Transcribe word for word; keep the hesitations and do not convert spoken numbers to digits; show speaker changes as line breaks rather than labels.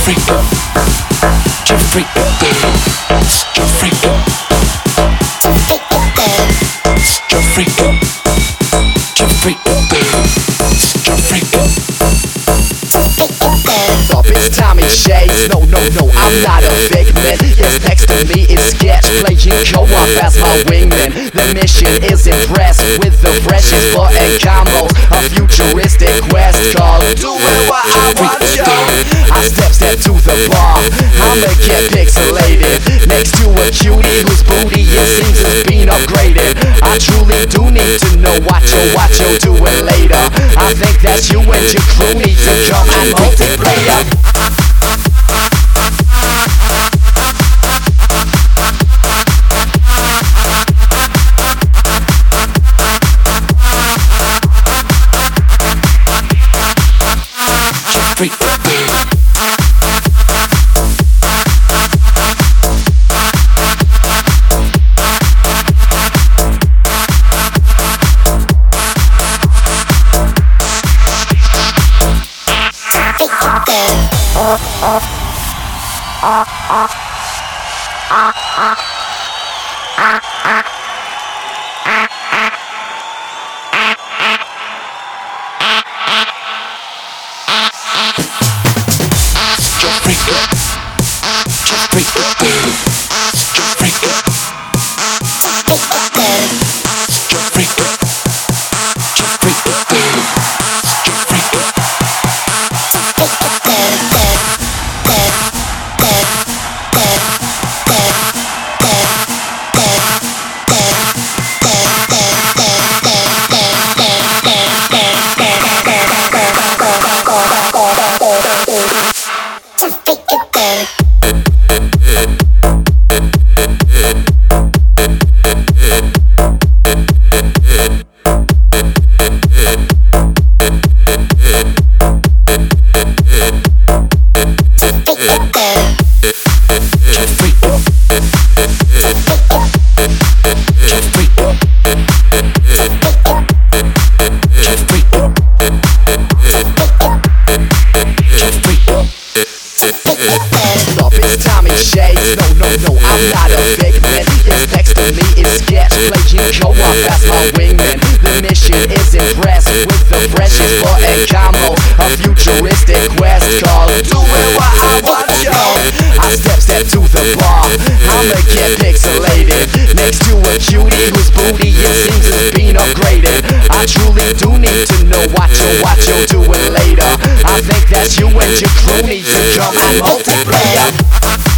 It's Tommy Shades, no, no, no, I'm not a figment. Yes, next to me is Sketch, playing co-op as my wingman. The mission is impressed with the freshest button combos, a futuristic quest called doing what I want, yo. I step, step to the bar, I'ma get pixelated next to a cutie whose booty it seems has been upgraded. I truly do need to know what you, what you're doing later. I think that you and your crew need to come and multiplayer. It's Tommy Shades, no, no, no, I'm not a figment. Yes, next to me is Sketch, playing co-op as my wingman. The mission is impressed with the freshest button combo, a futuristic quest called doing what I want, yo. I step, step to the bar, I'ma get pixelated next to a cutie whose booty it seems has been upgraded. I truly do need to know what you, what you're doing later. I think that you and your crew need to come and multiplayer.